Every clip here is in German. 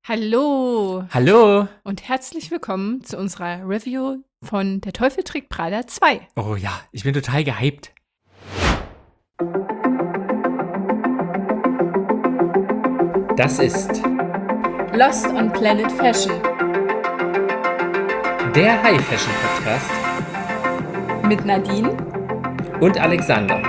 Hallo Hallo! und herzlich willkommen zu unserer Review von Der Teufel trägt Prada 2. Oh ja, ich bin total gehypt. Das ist Lost on Planet Fashion der High Fashion Podcast mit Nadine und Alexander.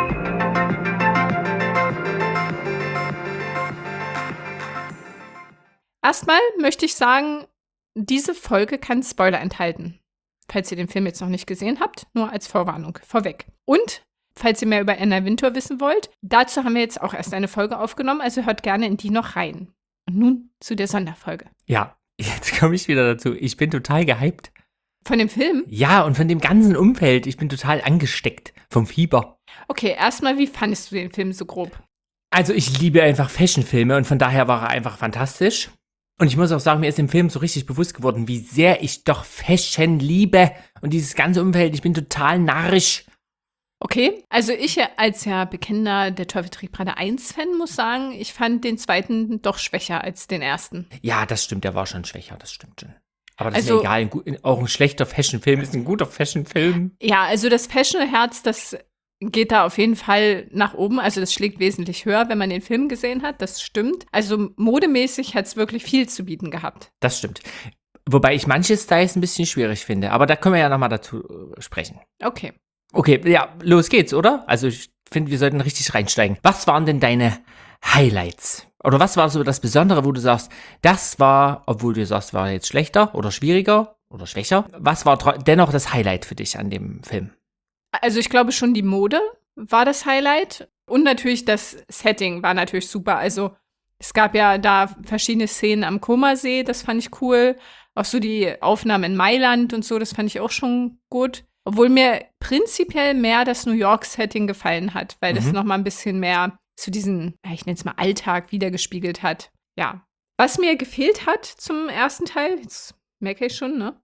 Erstmal möchte ich sagen, diese Folge kann Spoiler enthalten. Falls ihr den Film jetzt noch nicht gesehen habt, nur als Vorwarnung vorweg. Und falls ihr mehr über Anna Wintour wissen wollt, dazu haben wir jetzt auch erst eine Folge aufgenommen, also hört gerne in die noch rein. Und nun zu der Sonderfolge. Ja, jetzt komme ich wieder dazu. Ich bin total gehypt. Von dem Film? Ja, und von dem ganzen Umfeld. Ich bin total angesteckt vom Fieber. Okay, erstmal, wie fandest du den Film so grob? Also ich liebe einfach Fashionfilme und von daher war er einfach fantastisch. Und ich muss auch sagen, mir ist im Film so richtig bewusst geworden, wie sehr ich doch Fashion liebe. Und dieses ganze Umfeld, ich bin total narrisch. Okay, also ich als ja bekennender Der Teufel trägt Prada 1-Fan muss sagen, ich fand den zweiten doch schwächer als den ersten. Ja, das stimmt, der war schon schwächer, das stimmt schon. Aber das Also- ist ja egal, auch ein schlechter Fashionfilm ist ein guter Fashionfilm. Ja, also das Fashion-Herz, das geht da auf jeden Fall nach oben. Also das schlägt wesentlich höher, wenn man den Film gesehen hat, das stimmt. Also modemäßig hat es wirklich viel zu bieten gehabt. Das stimmt. Wobei ich manche Styles ein bisschen schwierig finde, aber da können wir ja nochmal dazu sprechen. Okay. Okay, ja, los geht's, oder? Also ich finde, wir sollten richtig reinsteigen. Was waren denn deine Highlights? Oder was war so das Besondere, wo du sagst, das war, obwohl du sagst, war jetzt schlechter oder schwieriger oder schwächer, was war dennoch das Highlight für dich an dem Film? Also ich glaube schon die Mode war das Highlight und natürlich das Setting war natürlich super. Also es gab ja da verschiedene Szenen am Comersee, das fand ich cool. Auch so die Aufnahmen in Mailand und so, das fand ich auch schon gut. Obwohl mir prinzipiell mehr das New York-Setting gefallen hat, weil das noch mal ein bisschen mehr zu diesen, ja, ich nenne es mal Alltag wiedergespiegelt hat. Ja. Was mir gefehlt hat zum ersten Teil, jetzt merke ich schon, ne?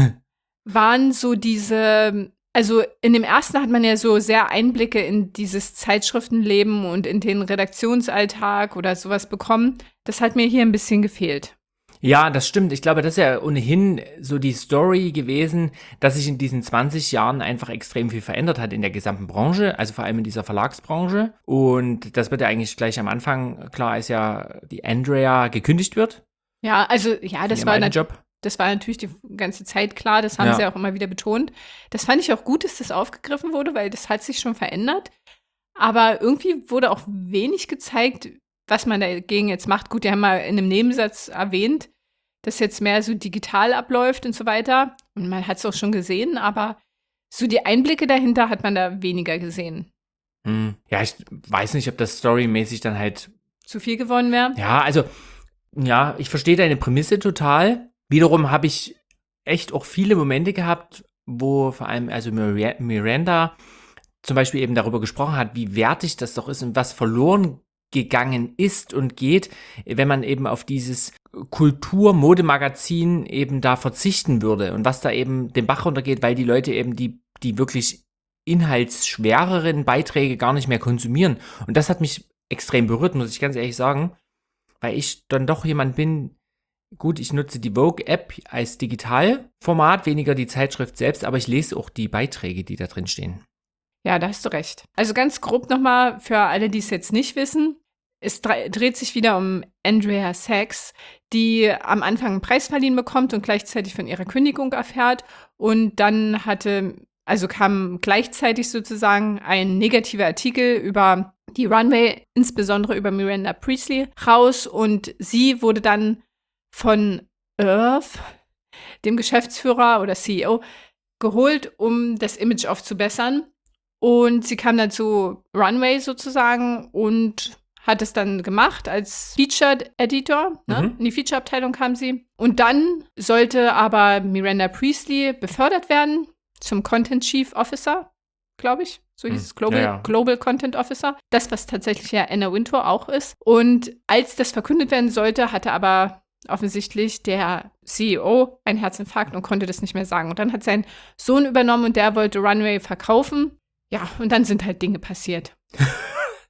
waren so diese, also in dem ersten hat man ja so sehr Einblicke in dieses Zeitschriftenleben und in den Redaktionsalltag oder sowas bekommen. Das hat mir hier ein bisschen gefehlt. Ja, das stimmt. Ich glaube, das ist ja ohnehin so die Story gewesen, dass sich in diesen 20 Jahren einfach extrem viel verändert hat in der gesamten Branche, also vor allem in dieser Verlagsbranche. Und das wird ja eigentlich gleich am Anfang klar, als ja die Andrea gekündigt wird. Ja, also ja, das in ihrem war alten Job. Das war natürlich die ganze Zeit klar, das haben Ja. sie auch immer wieder betont. Das fand ich auch gut, dass das aufgegriffen wurde, weil das hat sich schon verändert. Aber irgendwie wurde auch wenig gezeigt, was man dagegen jetzt macht. Gut, die haben mal in einem Nebensatz erwähnt, dass jetzt mehr so digital abläuft und so weiter. Und man hat es auch schon gesehen, aber so die Einblicke dahinter hat man da weniger gesehen. Ja, ich weiß nicht, ob das storymäßig dann halt. Zu viel gewonnen wäre. Ja, also, ja, ich verstehe deine Prämisse total. Wiederum habe ich echt auch viele Momente gehabt, wo vor allem also Miranda zum Beispiel eben darüber gesprochen hat, wie wertig das doch ist und was verloren gegangen ist und geht, wenn man eben auf dieses Kultur-Modemagazin eben da verzichten würde und was da eben den Bach runtergeht, weil die Leute eben die wirklich inhaltsschwereren Beiträge gar nicht mehr konsumieren. Und das hat mich extrem berührt, muss ich ganz ehrlich sagen, weil ich dann doch jemand bin, gut, ich nutze die Vogue-App als Digitalformat, weniger die Zeitschrift selbst, aber ich lese auch die Beiträge, die da drin stehen. Ja, da hast du recht. Also ganz grob nochmal für alle, die es jetzt nicht wissen. Es dreht sich wieder um Andrea Sachs, die am Anfang einen Preis verliehen bekommt und gleichzeitig von ihrer Kündigung erfährt. Und dann kam gleichzeitig sozusagen ein negativer Artikel über die Runway, insbesondere über Miranda Priestly, raus. Und sie wurde dann von Irv, dem Geschäftsführer oder CEO, geholt, um das Image aufzubessern. Und sie kam dann zu Runway sozusagen und hat es dann gemacht als Featured Editor. Ne? In die Feature-Abteilung kam sie. Und dann sollte aber Miranda Priestly befördert werden zum Content Chief Officer, glaube ich. So hieß es, Global Content Officer. Das, was tatsächlich ja Anna Wintour auch ist. Und als das verkündet werden sollte, hatte aber offensichtlich der CEO einen Herzinfarkt und konnte das nicht mehr sagen. Und dann hat sein Sohn übernommen und der wollte Runway verkaufen. Ja, und dann sind halt Dinge passiert.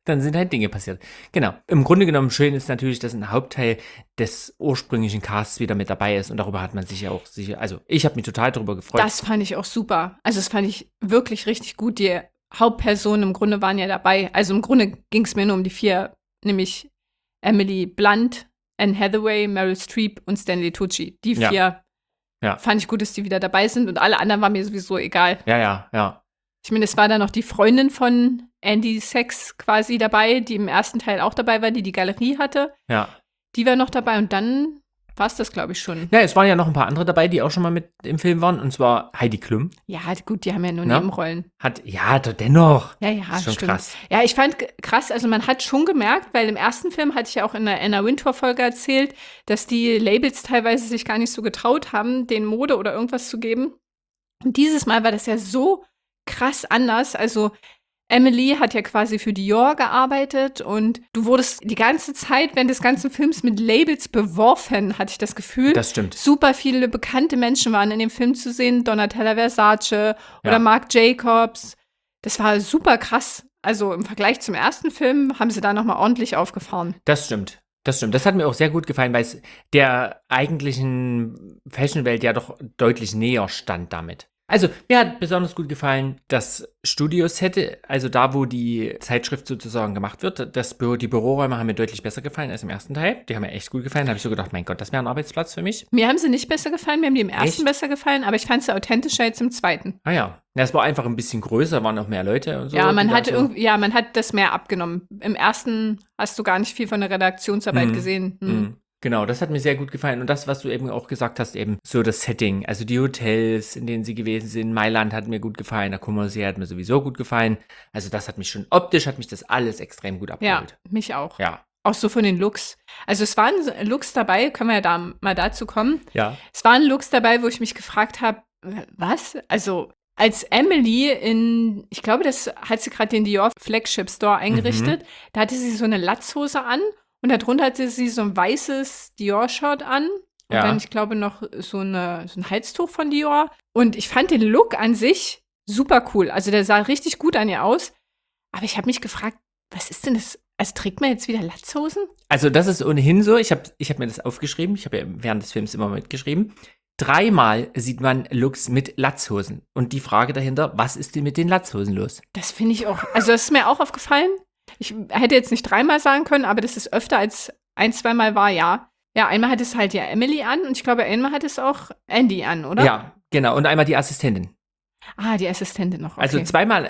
dann sind halt Dinge passiert. Genau. Im Grunde genommen schön ist natürlich, dass ein Hauptteil des ursprünglichen Casts wieder mit dabei ist und darüber hat man sich ja auch sicher, also ich habe mich total darüber gefreut. Das fand ich auch super. Also das fand ich wirklich richtig gut. Die Hauptpersonen im Grunde waren ja dabei. Also im Grunde ging es mir nur um die 4, nämlich Emily Blunt, Anne Hathaway, Meryl Streep und Stanley Tucci. Die 4 fand ich gut, dass die wieder dabei sind und alle anderen waren mir sowieso egal. Ja. Ich meine, es war dann noch die Freundin von Andy Sachs quasi dabei, die im ersten Teil auch dabei war, die Galerie hatte. Ja. Die war noch dabei und dann war es das, glaube ich, schon. Ja, es waren ja noch ein paar andere dabei, die auch schon mal mit im Film waren, und zwar Heidi Klum. Ja, gut, die haben ja nur Nebenrollen. Dennoch. Ja, Das ist schon stimmt. krass. Ja, ich fand krass, also man hat schon gemerkt, weil im ersten Film hatte ich ja auch in der Anna Wintour-Folge erzählt, dass die Labels teilweise sich gar nicht so getraut haben, den Mode oder irgendwas zu geben. Und dieses Mal war das ja so krass anders. Also Emily hat ja quasi für Dior gearbeitet und du wurdest die ganze Zeit während des ganzen Films mit Labels beworfen, hatte ich das Gefühl. Das stimmt. Super viele bekannte Menschen waren in dem Film zu sehen. Donatella Versace oder Marc Jacobs. Das war super krass. Also im Vergleich zum ersten Film haben sie da nochmal ordentlich aufgefahren. Das stimmt. Das hat mir auch sehr gut gefallen, weil es der eigentlichen Fashionwelt ja doch deutlich näher stand damit. Also, mir hat besonders gut gefallen das Studioset, also da, wo die Zeitschrift sozusagen gemacht wird. Die Büroräume haben mir deutlich besser gefallen als im ersten Teil. Die haben mir echt gut gefallen. Da habe ich so gedacht, mein Gott, das wäre ein Arbeitsplatz für mich. Mir haben sie nicht besser gefallen, mir haben die im ersten besser gefallen, aber ich fand sie authentischer jetzt im zweiten. Ah ja. Es war einfach ein bisschen größer, waren auch mehr Leute und so. Ja, man hat das mehr abgenommen. Im ersten hast du gar nicht viel von der Redaktionsarbeit gesehen. Genau, das hat mir sehr gut gefallen. Und das, was du eben auch gesagt hast, eben so das Setting, also die Hotels, in denen sie gewesen sind. Mailand hat mir gut gefallen, der Courvoisier hat mir sowieso gut gefallen. Also das hat mich schon, optisch hat mich das alles extrem gut abgeholt. Ja, mich auch. Ja. Auch so von den Looks. Also es waren Looks dabei, können wir ja da mal dazu kommen. Ja. Es waren Looks dabei, wo ich mich gefragt habe, was? Also als Emily ich glaube, das hat sie gerade den Dior Flagship Store eingerichtet, da hatte sie so eine Latzhose an. Und darunter hatte sie so ein weißes Dior-Shirt an. Und dann, ich glaube, noch so ein Halstuch von Dior. Und ich fand den Look an sich super cool. Also der sah richtig gut an ihr aus. Aber ich habe mich gefragt, was ist denn das? Also trägt man jetzt wieder Latzhosen? Also das ist ohnehin so. Ich hab mir das aufgeschrieben. Ich habe ja während des Films immer mitgeschrieben. 3-mal sieht man Looks mit Latzhosen. Und die Frage dahinter, was ist denn mit den Latzhosen los? Das finde ich auch. Also das ist mir auch aufgefallen. Ich hätte jetzt nicht 3-mal sagen können, aber das ist öfter als 1-2-mal war, ja. Ja, einmal hat es halt ja Emily an und ich glaube, einmal hat es auch Andy an, oder? Ja, genau. Und einmal die Assistentin. Ah, die Assistentin noch. Okay. Also zweimal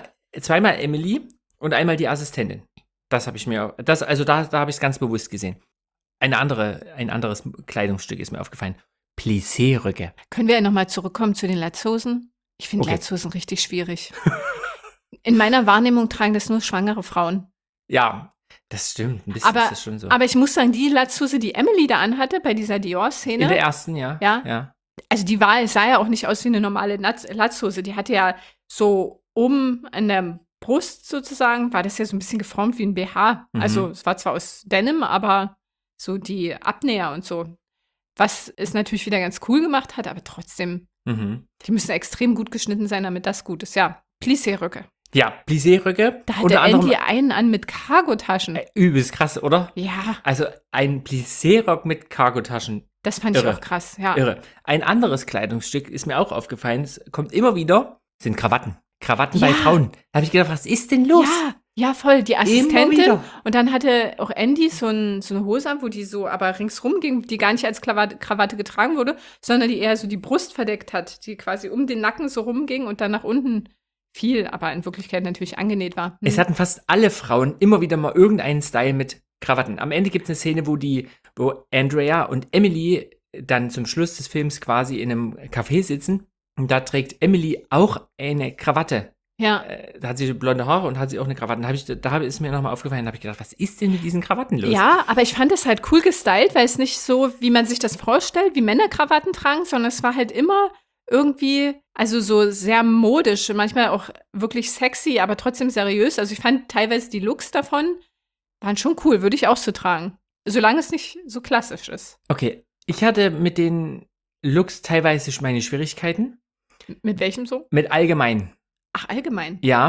Emily und einmal die Assistentin. Das habe ich mir, da habe ich es ganz bewusst gesehen. Ein anderes Kleidungsstück ist mir aufgefallen. Plissé-Röcke. Können wir ja nochmal zurückkommen zu den Latzhosen? Ich finde Latzhosen richtig schwierig. In meiner Wahrnehmung tragen das nur schwangere Frauen. Ja, das stimmt. Ein bisschen ist das schon so. Aber ich muss sagen, die Latzhose, die Emily da anhatte, bei dieser Dior-Szene. In der ersten, ja. Also die sah ja auch nicht aus wie eine normale Latzhose. Die hatte ja so oben an der Brust sozusagen, war das ja so ein bisschen geformt wie ein BH. Also es war zwar aus Denim, aber so die Abnäher und so. Was es natürlich wieder ganz cool gemacht hat, aber trotzdem, die müssen extrem gut geschnitten sein, damit das gut ist. Ja, Plissé-Röcke. Ja, Plissé-Röcke. Da hat der Andy einen an mit Cargotaschen. Übelst krass, oder? Ja. Also ein Plissé-Rock mit Cargotaschen. Das fand ich auch krass, ja. Irre. Ein anderes Kleidungsstück ist mir auch aufgefallen, es kommt immer wieder, sind Krawatten. Krawatten bei Frauen. Da habe ich gedacht, was ist denn los? Ja, voll, die Assistentin. Und dann hatte auch Andy so eine Hose an, wo die so aber ringsrum ging, die gar nicht als Krawatte getragen wurde, sondern die eher so die Brust verdeckt hat, die quasi um den Nacken so rumging und dann nach unten fiel, aber in Wirklichkeit natürlich angenäht war. Es hatten fast alle Frauen immer wieder mal irgendeinen Style mit Krawatten. Am Ende gibt es eine Szene, wo Andrea und Emily dann zum Schluss des Films quasi in einem Café sitzen. Und da trägt Emily auch eine Krawatte. Ja. Da hat sie blonde Haare und hat sie auch eine Krawatte. Da ist mir nochmal aufgefallen, da habe ich gedacht, was ist denn mit diesen Krawatten los? Ja, aber ich fand es halt cool gestylt, weil es nicht so, wie man sich das vorstellt, wie Männer Krawatten tragen, sondern es war halt immer irgendwie, also so sehr modisch, manchmal auch wirklich sexy, aber trotzdem seriös. Also ich fand teilweise die Looks davon waren schon cool, würde ich auch so tragen. Solange es nicht so klassisch ist. Okay, ich hatte mit den Looks teilweise meine Schwierigkeiten. Mit welchem so? Mit allgemein. Ach, allgemein. Ja,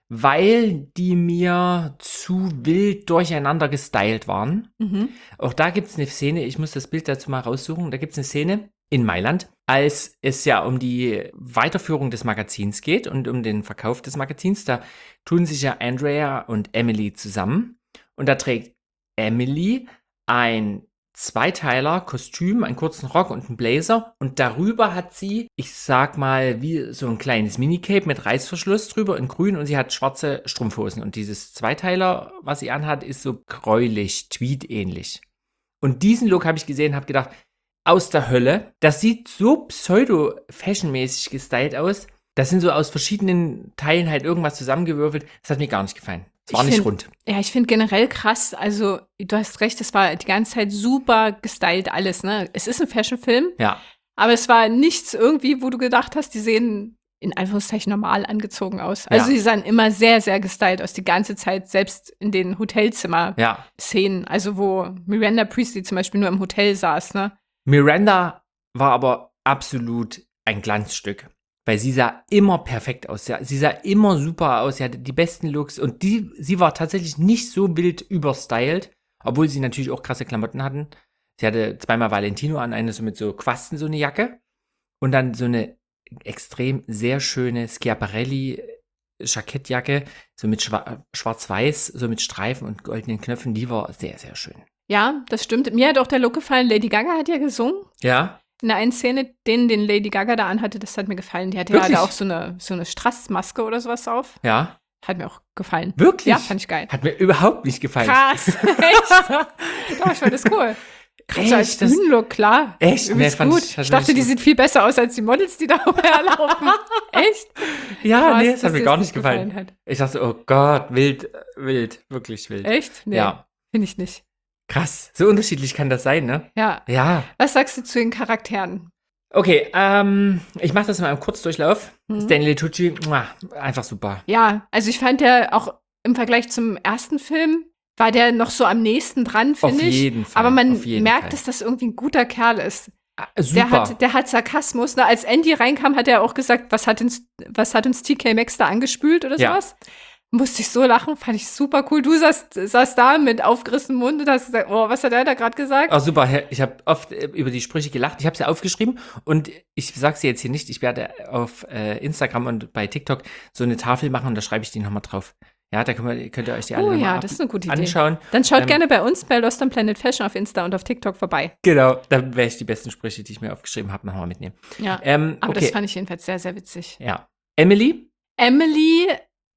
weil die mir zu wild durcheinander gestylt waren. Mhm. Auch da gibt es eine Szene, ich muss das Bild dazu mal raussuchen, da gibt es eine Szene in Mailand, als es ja um die Weiterführung des Magazins geht und um den Verkauf des Magazins. Da tun sich ja Andrea und Emily zusammen und da trägt Emily ein Zweiteiler-Kostüm, einen kurzen Rock und einen Blazer und darüber hat sie, ich sag mal, wie so ein kleines Minicape mit Reißverschluss drüber in grün und sie hat schwarze Strumpfhosen und dieses Zweiteiler, was sie anhat, ist so gräulich, Tweed-ähnlich. Und diesen Look habe ich gesehen, habe gedacht, aus der Hölle, das sieht so pseudo-fashionmäßig gestylt aus, das sind so aus verschiedenen Teilen halt irgendwas zusammengewürfelt, das hat mir gar nicht gefallen. Es war nicht rund. Ja, ich finde generell krass, also du hast recht, es war die ganze Zeit super gestylt alles, ne? Es ist ein Fashionfilm, Ja. aber es war nichts irgendwie, wo du gedacht hast, die sehen in Anführungszeichen normal angezogen aus. Also Ja. die sahen immer sehr, sehr gestylt aus, die ganze Zeit, selbst in den Hotelzimmer-Szenen, Ja. also wo Miranda Priestley zum Beispiel nur im Hotel saß, ne? Miranda war aber absolut ein Glanzstück, weil sie sah immer perfekt aus. Sie sah immer super aus, sie hatte die besten Looks und sie war tatsächlich nicht so wild überstylt, obwohl sie natürlich auch krasse Klamotten hatten. Sie hatte zweimal Valentino an, eine so mit so Quasten, so eine Jacke und dann so eine extrem sehr schöne Schiaparelli Jackettjacke, so mit schwarz-weiß, so mit Streifen und goldenen Knöpfen, die war sehr, sehr schön. Ja, das stimmt. Mir hat auch der Look gefallen. Lady Gaga hat ja gesungen. Ja? In der einen Szene, den Lady Gaga da anhatte, das hat mir gefallen. Die hatte Wirklich? ja da auch so eine Strassmaske oder sowas auf. Ja? Hat mir auch gefallen. Wirklich? Ja, fand ich geil. Hat mir überhaupt nicht gefallen. Krass. Echt? Doch, ich fand das cool. Gerade so als Echt? Das- Bühnenlook, klar. Echt? Übelst Nee, fand gut. ich- Ich dachte, die sieht viel besser aus als die Models, die da umherlaufen. Echt? Ja, Krass, nee, das hat dass mir dir gar das nicht gefallen. hat. Ich dachte, oh Gott, wild, wirklich wild. Echt? Nee, Ja, finde ich nicht. krass. So unterschiedlich kann das sein, ne? Ja. Ja. Was sagst du zu den Charakteren? Okay, ich mache das mal im Kurzdurchlauf. Mhm. Stanley Tucci, einfach super. Ja, also ich fand der auch im Vergleich zum ersten Film, war der noch so am nächsten dran, finde ich. jeden Fall. Aber man auf jeden merkt, Fall. dass das irgendwie ein guter Kerl ist. Super. Der hat Sarkasmus. Ne? Als Andy reinkam, hat er auch gesagt, was hat uns TK Maxx da angespült oder Ja. sowas? Musste ich so lachen, fand ich super cool. Du saß da mit aufgerissenem Mund und hast gesagt, oh, was hat er da gerade gesagt? Oh, super. Ich habe oft über die Sprüche gelacht. Ich habe sie aufgeschrieben und ich sage sie jetzt hier nicht. Ich werde auf Instagram und bei TikTok so eine Tafel machen und da schreibe ich die nochmal drauf. Ja, da könnt ihr euch die alle Oh nochmal ja, das ist eine gute Idee. anschauen. Dann schaut gerne bei uns bei Lost on Planet Fashion auf Insta und auf TikTok vorbei. Genau, dann werde ich die besten Sprüche, die ich mir aufgeschrieben habe, nochmal mitnehmen. Ja, aber okay. das fand ich jedenfalls sehr, sehr witzig. Ja. Emily? Emily,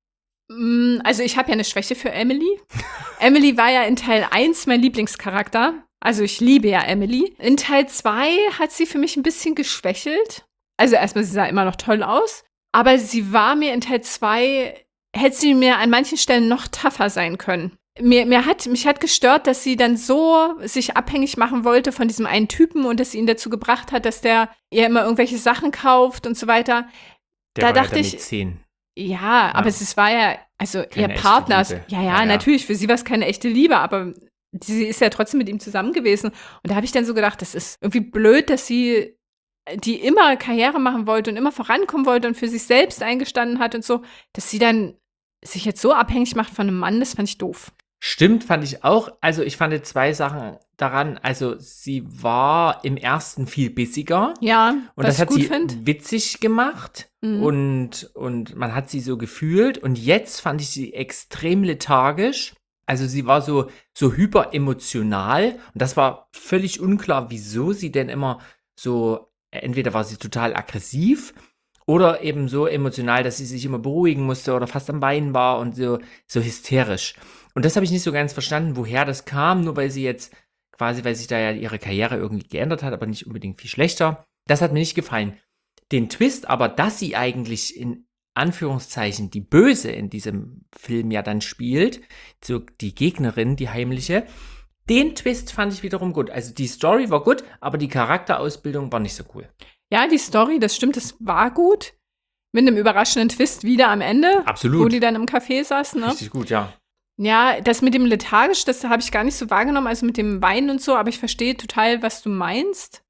also ich habe ja eine Schwäche für Emily. Emily war ja in Teil 1 mein Lieblingscharakter. Also ich liebe ja Emily. In Teil 2 hat sie für mich ein bisschen geschwächelt. Also erstmal, sie sah immer noch toll aus. Aber sie war mir in Teil 2, hätte sie mir an manchen Stellen noch tougher sein können. Mich hat gestört, dass sie dann so sich abhängig machen wollte von diesem einen Typen und dass sie ihn dazu gebracht hat, dass der ihr immer irgendwelche Sachen kauft und so weiter. Der Da war dachte ja ich- mit 10. Ja, aber es war ja, also Keine ihr echte Partner, Liebe. ja, Ja, ja. natürlich, für sie war es keine echte Liebe, aber sie ist ja trotzdem mit ihm zusammen gewesen. Und da habe ich dann so gedacht, das ist irgendwie blöd, dass sie, die immer Karriere machen wollte und immer vorankommen wollte und für sich selbst eingestanden hat und so, dass sie dann sich jetzt so abhängig macht von einem Mann, das fand ich doof. Stimmt, fand ich auch. Also ich fand 2 Sachen daran. Also sie war im ersten viel bissiger. Ja, Und was das hat ich gut sie finde. witzig gemacht. Mhm. Und man hat sie so gefühlt. Und jetzt fand ich sie extrem lethargisch. Also sie war so hyperemotional. Und das war völlig unklar, wieso sie denn immer so, entweder war sie total aggressiv oder eben so emotional, dass sie sich immer beruhigen musste oder fast am Weinen war und so hysterisch. Und das habe ich nicht so ganz verstanden, woher das kam, nur weil sie jetzt quasi, weil sich da ja ihre Karriere irgendwie geändert hat, aber nicht unbedingt viel schlechter. Das hat mir nicht gefallen. Den Twist aber, dass sie eigentlich in Anführungszeichen die Böse in diesem Film ja dann spielt, so die Gegnerin, die heimliche, den Twist fand ich wiederum gut. Also die Story war gut, aber die Charakterausbildung war nicht so cool. Ja, die Story, das stimmt, das war gut. Mit einem überraschenden Twist wieder am Ende. Absolut. Wo die dann im Café saßen, ne? Richtig gut, ja. Ja, das mit dem lethargisch, das habe ich gar nicht so wahrgenommen, also mit dem Weinen und so, aber ich verstehe total, was du meinst.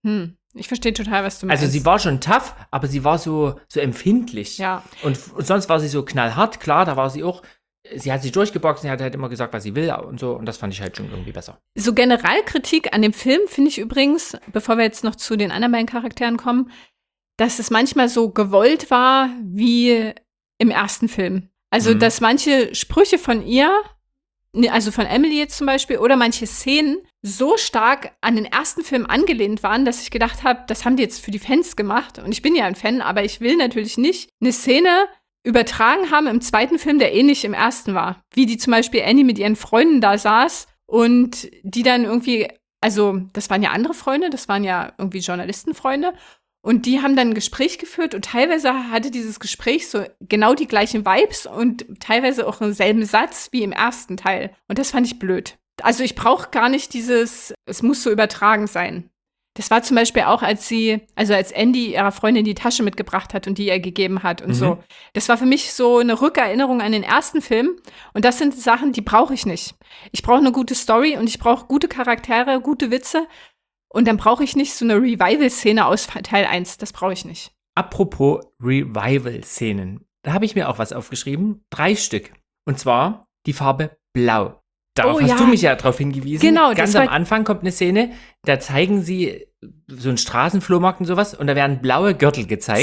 Ich verstehe total, was du meinst. Also sie war schon tough, aber sie war so empfindlich. Ja. Und sonst war sie so knallhart, klar, da war sie auch, sie hat sich durchgeboxt, sie hat halt immer gesagt, was sie will und so. Und das fand ich halt schon irgendwie besser. So Generalkritik an dem Film finde ich übrigens, bevor wir jetzt noch zu den anderen beiden Charakteren kommen, dass es manchmal so gewollt war wie im ersten Film. Also, dass manche Sprüche von ihr, also von Emily jetzt zum Beispiel, oder manche Szenen so stark an den ersten Film angelehnt waren, dass ich gedacht habe, das haben die jetzt für die Fans gemacht. Und ich bin ja ein Fan, aber ich will natürlich nicht eine Szene übertragen haben im zweiten Film, der ähnlich im ersten war. Wie die zum Beispiel Annie mit ihren Freunden da saß und die dann irgendwie, also das waren ja andere Freunde, das waren ja irgendwie Journalistenfreunde. Und die haben dann ein Gespräch geführt und teilweise hatte dieses Gespräch so genau die gleichen Vibes und teilweise auch denselben Satz wie im ersten Teil. Und das fand ich blöd. Also ich brauche gar nicht es muss so übertragen sein. Das war zum Beispiel auch, als Andy ihrer Freundin die Tasche mitgebracht hat und die ihr gegeben hat und so. Das war für mich so eine Rückerinnerung an den ersten Film. Und das sind Sachen, die brauche ich nicht. Ich brauche eine gute Story und ich brauche gute Charaktere, gute Witze. Und dann brauche ich nicht so eine Revival-Szene aus Teil 1. Das brauche ich nicht. Apropos Revival-Szenen. Da habe ich mir auch was aufgeschrieben. 3 Stück. Und zwar die Farbe Blau. Darauf hast du mich ja drauf hingewiesen. Genau. Ganz am Anfang kommt eine Szene, da zeigen sie so einen Straßenflohmarkt und sowas und da werden blaue Gürtel gezeigt.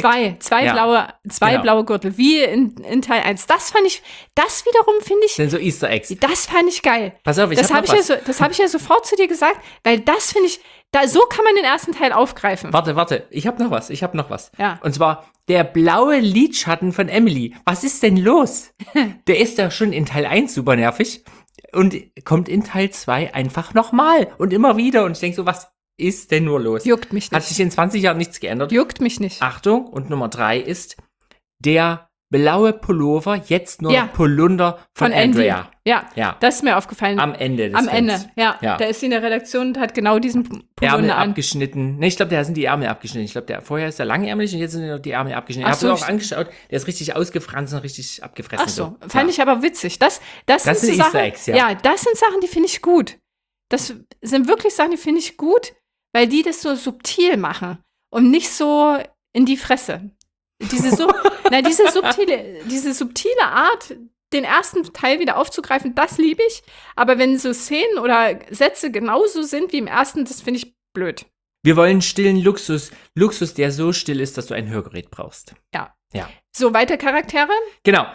Zwei blaue Gürtel, wie in Teil 1. Das wiederum finde ich. Das sind so Easter Eggs. Das fand ich geil. Pass auf, das habe ich ja sofort zu dir gesagt, weil das finde ich, so kann man den ersten Teil aufgreifen. Warte, ich habe noch was. Ja. Und zwar der blaue Lidschatten von Emily. Was ist denn los? Der ist ja schon in Teil 1 super nervig und kommt in Teil 2 einfach nochmal und immer wieder. Und ich denke so, was ist denn nur los? Juckt mich nicht. Hat sich in 20 Jahren nichts geändert? Juckt mich nicht. Achtung, und Nummer 3 ist der blaue Pullover, jetzt nur noch Polunder von Andrea. Ja, das ist mir aufgefallen. Am Ende des Films. Ja. Da ist sie in der Redaktion und hat genau diesen Polunder Ärmel an. abgeschnitten. Ne, ich glaube, da sind die Ärmel abgeschnitten. Ich glaube, vorher ist der langärmelig und jetzt sind noch die Ärmel abgeschnitten. Ich habe auch angeschaut, der ist richtig ausgefranst und richtig abgefressen. Ach so, fand ich aber witzig. Das sind so Easter Sachen, Eggs, ja, das sind Sachen, die finde ich gut. Das sind wirklich Sachen, die finde ich gut, weil die das so subtil machen und nicht so in die Fresse. Diese subtile Art, den ersten Teil wieder aufzugreifen, das liebe ich. Aber wenn so Szenen oder Sätze genauso sind wie im ersten, das finde ich blöd. Wir wollen stillen Luxus. Luxus, der so still ist, dass du ein Hörgerät brauchst. Ja. Ja. So, weiter Charaktere. Genau.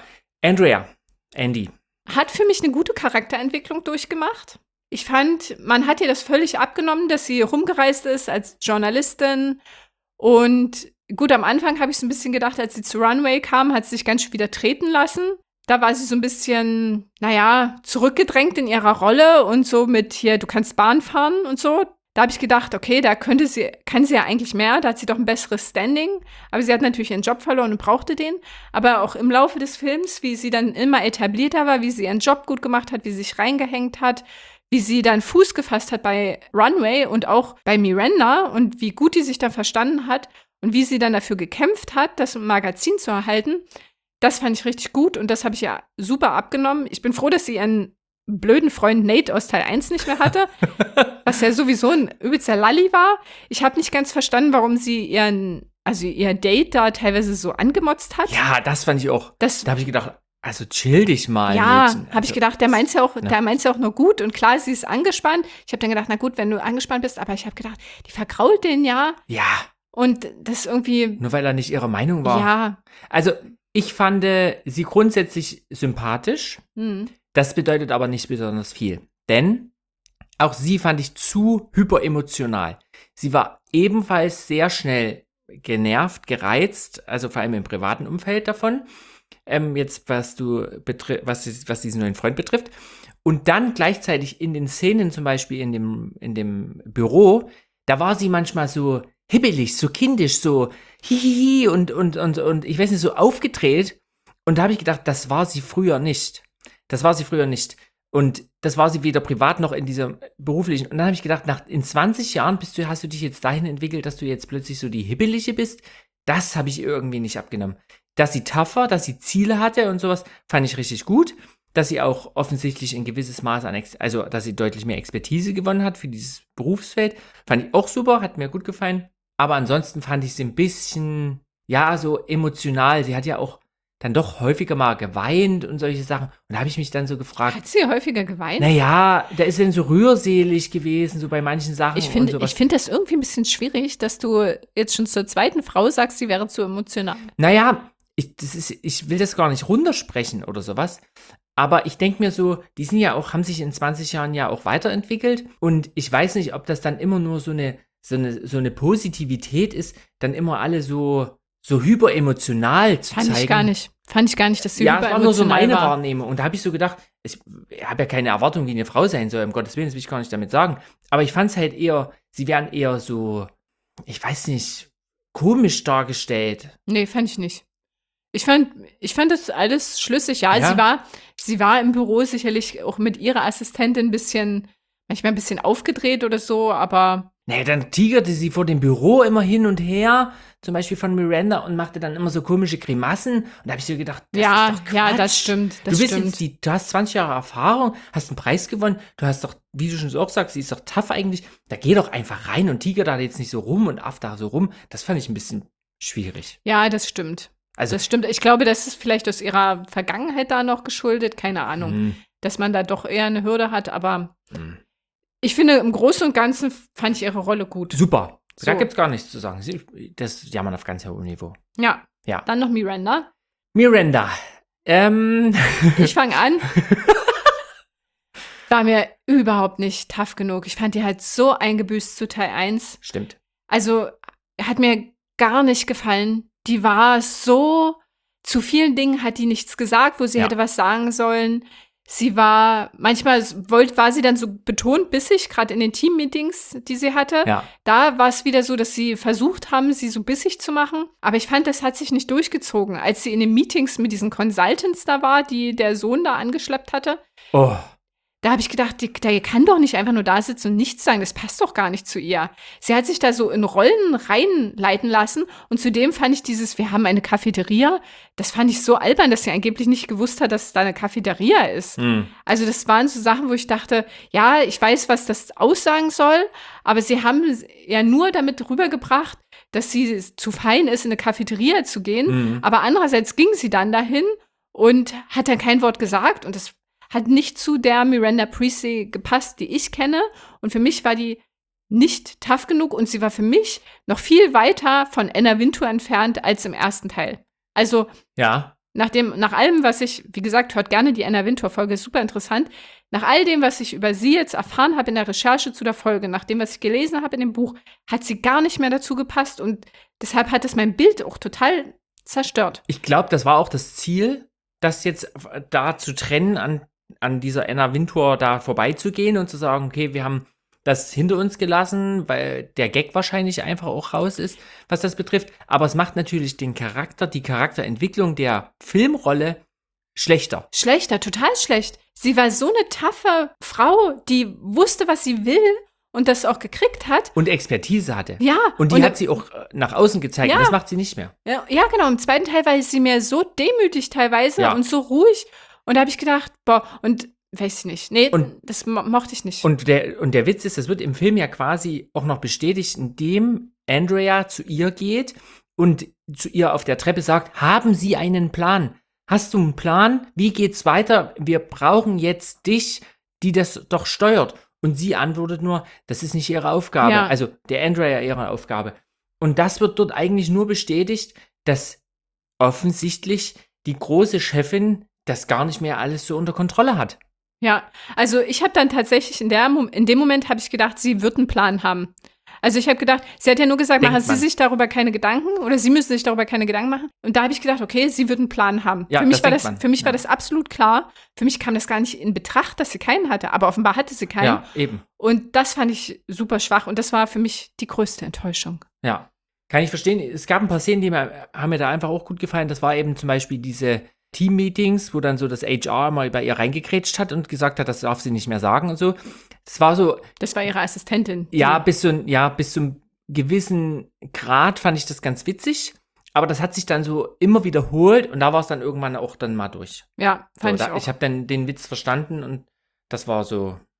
Andy. Hat für mich eine gute Charakterentwicklung durchgemacht. Ich fand, man hat ihr das völlig abgenommen, dass sie rumgereist ist als Journalistin. Und gut, am Anfang habe ich so ein bisschen gedacht, als sie zu Runway kam, hat sie sich ganz schön wieder treten lassen. Da war sie so ein bisschen, zurückgedrängt in ihrer Rolle und so mit hier, du kannst Bahn fahren und so. Da habe ich gedacht, okay, da kann sie ja eigentlich mehr, da hat sie doch ein besseres Standing. Aber sie hat natürlich ihren Job verloren und brauchte den. Aber auch im Laufe des Films, wie sie dann immer etablierter war, wie sie ihren Job gut gemacht hat, wie sie sich reingehängt hat, wie sie dann Fuß gefasst hat bei Runway und auch bei Miranda und wie gut die sich dann verstanden hat und wie sie dann dafür gekämpft hat, das Magazin zu erhalten. Das fand ich richtig gut und das habe ich ja super abgenommen. Ich bin froh, dass sie ihren blöden Freund Nate aus Teil 1 nicht mehr hatte, was ja sowieso ein übelster Lalli war. Ich habe nicht ganz verstanden, warum sie ihr Date da teilweise so angemotzt hat. Ja, das fand ich auch. Da habe ich gedacht, also chill dich mal. Ja, Mädchen. habe ich gedacht, der meint's ja auch nur gut und klar, sie ist angespannt. Ich habe dann gedacht, na gut, wenn du angespannt bist, aber ich habe gedacht, die vergrault den ja. Ja. Und das irgendwie. Nur weil er nicht ihrer Meinung war. Ja. Also, ich fand sie grundsätzlich sympathisch. Das bedeutet aber nicht besonders viel. Denn auch sie fand ich zu hyperemotional. Sie war ebenfalls sehr schnell genervt, gereizt, also vor allem im privaten Umfeld davon. Jetzt, was diesen neuen Freund betrifft. Und dann gleichzeitig in den Szenen, zum Beispiel in dem Büro, da war sie manchmal so hibbelig, so kindisch, so hihihi und ich weiß nicht, so aufgedreht. Und da habe ich gedacht, das war sie früher nicht. Und das war sie weder privat noch in dieser beruflichen. Und dann habe ich gedacht, in 20 Jahren hast du dich jetzt dahin entwickelt, dass du jetzt plötzlich so die Hibbelige bist. Das habe ich irgendwie nicht abgenommen. Dass sie tougher, dass sie Ziele hatte und sowas, fand ich richtig gut. Dass sie auch offensichtlich ein gewisses Maß dass sie deutlich mehr Expertise gewonnen hat für dieses Berufsfeld, fand ich auch super, hat mir gut gefallen. aber ansonsten fand ich sie ein bisschen, ja, so emotional. Sie hat ja auch dann doch häufiger mal geweint und solche Sachen. Und da habe ich mich dann so gefragt, Hat sie häufiger geweint? naja, da ist sie dann so rührselig gewesen, so bei manchen Sachen Ich und finde sowas. das irgendwie ein bisschen schwierig, dass du jetzt schon zur zweiten Frau sagst, sie wäre zu emotional. Naja, ich will das gar nicht runtersprechen oder sowas. Aber ich denke mir so, die sind ja auch, haben sich in 20 Jahren ja auch weiterentwickelt. Und ich weiß nicht, ob das dann immer nur so eine Positivität ist, dann immer alle so hyperemotional zu Fand zeigen. ich gar nicht. Fand ich gar nicht, dass sie Ja, es war nur so überemotional meine war. Wahrnehmung. Und da habe ich so gedacht, ich habe ja keine Erwartung, wie eine Frau sein soll, um Gottes Willen, das will ich gar nicht damit sagen. Aber ich fand es halt eher, sie wären eher so, ich weiß nicht, komisch dargestellt. Nee, fand ich nicht. Ich fand das alles schlüssig. Ja, Ja. sie war im Büro sicherlich auch mit ihrer Assistentin manchmal ein bisschen aufgedreht oder so, aber Naja, dann tigerte sie vor dem Büro immer hin und her, zum Beispiel von Miranda, und machte dann immer so komische Grimassen. Und da habe ich so gedacht, das ist doch Quatsch. ja, das stimmt. Das Du bist stimmt. jetzt du hast 20 Jahre Erfahrung, hast einen Preis gewonnen, du hast doch, wie du schon auch sagst, sie ist doch tough eigentlich. Da geh doch einfach rein und tiger da jetzt nicht so rum und aff da so rum. Das fand ich ein bisschen schwierig. Ja, das stimmt. Also, Das stimmt. Ich glaube, das ist vielleicht aus ihrer Vergangenheit da noch geschuldet. Keine Ahnung. hm, Dass man da doch eher eine Hürde hat. Aber hm. ich finde, im Großen und Ganzen fand ich ihre Rolle gut. Super. Da So. gibt's gar nichts zu sagen. Das jammern auf ganz hohem Niveau. Ja. Ja. Dann noch Miranda. Miranda. Ich fange an. War mir überhaupt nicht tough genug. Ich fand die halt so eingebüßt zu Teil 1. Stimmt. Also, hat mir gar nicht gefallen. Die war so, zu vielen Dingen hat die nichts gesagt, wo sie Ja. hätte was sagen sollen. Sie war, manchmal war sie dann so betont bissig, gerade in den Team-Meetings, die sie hatte. Ja. Da war es wieder so, dass sie versucht haben, sie so bissig zu machen. Aber ich fand, das hat sich nicht durchgezogen. Als sie in den Meetings mit diesen Consultants da war, die der Sohn da angeschleppt hatte, Oh. da habe ich gedacht, die kann doch nicht einfach nur da sitzen und nichts sagen. Das passt doch gar nicht zu ihr. Sie hat sich da so in Rollen reinleiten lassen. Und zudem fand ich wir haben eine Cafeteria, das fand ich so albern, dass sie angeblich nicht gewusst hat, dass es da eine Cafeteria ist. Hm. Also das waren so Sachen, wo ich dachte, ja, ich weiß, was das aussagen soll, aber sie haben ja nur damit rübergebracht, dass sie zu fein ist, in eine Cafeteria zu gehen. Mhm. Aber andererseits ging sie dann dahin und hat dann kein Wort gesagt. Und das hat nicht zu der Miranda Priestley gepasst, die ich kenne. Und für mich war die nicht tough genug und sie war für mich noch viel weiter von Anna Wintour entfernt als im ersten Teil. Also Ja. nach allem, was ich, wie gesagt, hört gerne die Anna Wintour-Folge, ist super interessant. Nach all dem, was ich über sie jetzt erfahren habe in der Recherche zu der Folge, nach dem, was ich gelesen habe in dem Buch, hat sie gar nicht mehr dazu gepasst und deshalb hat es mein Bild auch total zerstört. Ich glaube, das war auch das Ziel, das jetzt da zu trennen, an dieser Anna Wintour da vorbeizugehen und zu sagen, okay, wir haben das hinter uns gelassen, weil der Gag wahrscheinlich einfach auch raus ist, was das betrifft. Aber es macht natürlich die Charakterentwicklung der Filmrolle schlechter. Schlechter, total schlecht. Sie war so eine taffe Frau, die wusste, was sie will und das auch gekriegt hat. Und Expertise hatte. Ja. Und die hat sie auch nach außen gezeigt. Ja. Und das macht sie nicht mehr. Ja, genau. Im zweiten Teil war sie mir so demütig teilweise Ja. und so ruhig. Und da habe ich gedacht, boah, und weiß ich nicht. Nee, Und- das mochte ich nicht. Und der Witz ist, das wird im Film ja quasi auch noch bestätigt, indem Andrea zu ihr geht und zu ihr auf der Treppe sagt, haben Sie einen Plan? Hast du einen Plan? Wie geht's weiter? Wir brauchen jetzt dich, die das doch steuert. Und sie antwortet nur, das ist nicht ihre Aufgabe. Ja. Also der Andrea ihre Aufgabe. Und das wird dort eigentlich nur bestätigt, dass offensichtlich die große Chefin das gar nicht mehr alles so unter Kontrolle hat. Ja, also ich habe dann tatsächlich in dem Moment habe ich gedacht, sie wird einen Plan haben. Also ich habe gedacht, sie hat ja nur gesagt, Denkt machen Sie man. sich darüber keine Gedanken oder Sie müssen sich darüber keine Gedanken machen. Und da habe ich gedacht, okay, sie wird einen Plan haben. Ja, für mich das war denkt das, man. für mich war Ja. das absolut klar. Für mich kam das gar nicht in Betracht, dass sie keinen hatte. Aber offenbar hatte sie keinen. Ja, eben. Und das fand ich super schwach. Und das war für mich die größte Enttäuschung. Ja, kann ich verstehen. Es gab ein paar Szenen, haben mir da einfach auch gut gefallen. Das war eben zum Beispiel diese Team-Meetings, wo dann so das HR mal bei ihr reingekrätscht hat und gesagt hat, das darf sie nicht mehr sagen und so. Das war so, Das war ihre Assistentin. ja, bis zu einem gewissen Grad fand ich das ganz witzig. Aber das hat sich dann so immer wiederholt und da war es dann irgendwann auch dann mal durch. Ja, fand So, ich auch. ich habe dann den Witz verstanden und das war so, ja.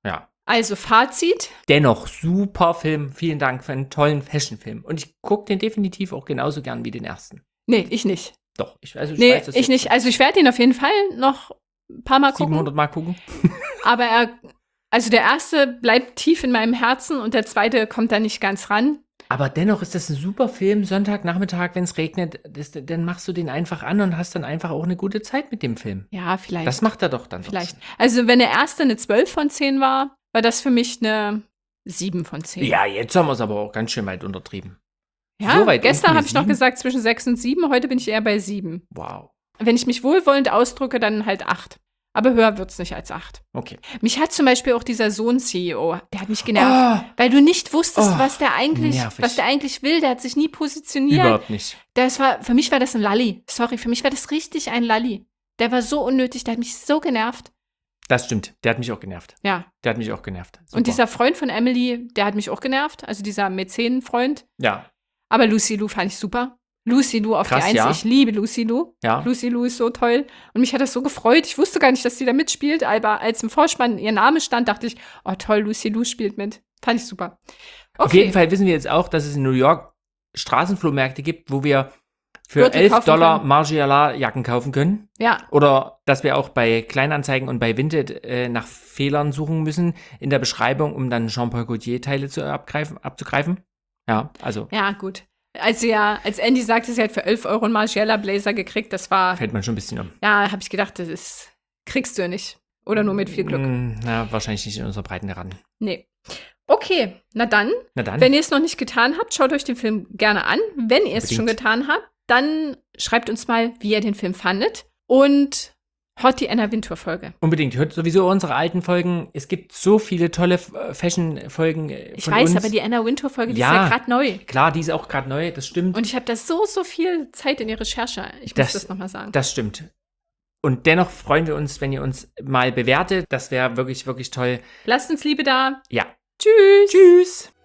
Also Fazit. Dennoch, super Film. Vielen Dank für einen tollen Fashion-Film. Und ich gucke den definitiv auch genauso gern wie den ersten. Nee, ich nicht. Doch, ich weiß, Ich nicht. Also ich werde ihn auf jeden Fall noch ein paar Mal gucken. 700 Mal gucken. Aber also der erste bleibt tief in meinem Herzen und der zweite kommt da nicht ganz ran. Aber dennoch ist das ein super Film. Sonntagnachmittag, wenn es regnet, dann machst du den einfach an und hast dann einfach auch eine gute Zeit mit dem Film. Ja, vielleicht. Das macht er doch dann. Vielleicht. Also wenn der erste eine 12 von 10 war das für mich eine 7 von 10. Ja, jetzt haben wir es aber auch ganz schön weit untertrieben. Ja, so weit gestern unten habe ich noch 7? gesagt zwischen 6 und 7, heute bin ich eher bei 7. Wow. Wenn ich mich wohlwollend ausdrücke, dann halt 8. Aber höher wird's nicht als 8. Okay. Mich hat zum Beispiel auch dieser Sohn-CEO, der hat mich genervt, weil du nicht wusstest, was der eigentlich will. Der hat sich nie positioniert. Überhaupt nicht. Für mich war das ein Lalli. Sorry, für mich war das richtig ein Lalli. Der war so unnötig, der hat mich so genervt. Das stimmt, der hat mich auch genervt. Ja. Der hat mich auch genervt. Super. Und dieser Freund von Emily, der hat mich auch genervt. Also dieser Mäzenenfreund. Ja. Aber Lucy Liu fand ich super. Lucy Liu auf Krass, die 1. ja. Ich liebe Lucy Liu. Ja. Lucy Liu ist so toll. Und mich hat das so gefreut. Ich wusste gar nicht, dass sie da mitspielt. Aber als im Vorspann ihr Name stand, dachte ich, oh toll, Lucy Liu spielt mit. Fand ich super. Okay. Auf jeden Fall wissen wir jetzt auch, dass es in New York Straßenflohmärkte gibt, wo wir für Gürtel kaufen $11 können. Margiela-Jacken kaufen können. Ja. Oder dass wir auch bei Kleinanzeigen und bei Vinted nach Fehlern suchen müssen in der Beschreibung, um dann Jean-Paul Gaultier-Teile abzugreifen. Ja, also. Ja, gut. Als Andy sagte, sie hat für 11 Euro einen Margiela-Blazer gekriegt, das war, Fällt man schon ein bisschen um. ja, habe ich gedacht, kriegst du nicht. Oder nur mit viel Glück. Na, wahrscheinlich nicht in unserer Breiten ran. Nee. Okay, na dann, Na dann. wenn ihr es noch nicht getan habt, schaut euch den Film gerne an. Wenn ihr es Unbedingt. schon getan habt, dann schreibt uns mal, wie ihr den Film fandet. Und hört die Anna Wintour-Folge. Unbedingt. Hört sowieso unsere alten Folgen. Es gibt so viele tolle Fashion-Folgen Ich von weiß, uns. aber die Anna Wintour-Folge, die ist Ja. ja gerade neu. Klar, die ist auch gerade neu, das stimmt. Und ich habe da so viel Zeit in die Recherche. Ich muss das nochmal sagen. Das stimmt. Und dennoch freuen wir uns, wenn ihr uns mal bewertet. Das wäre wirklich, wirklich toll. Lasst uns Liebe da. Ja. Tschüss. Tschüss.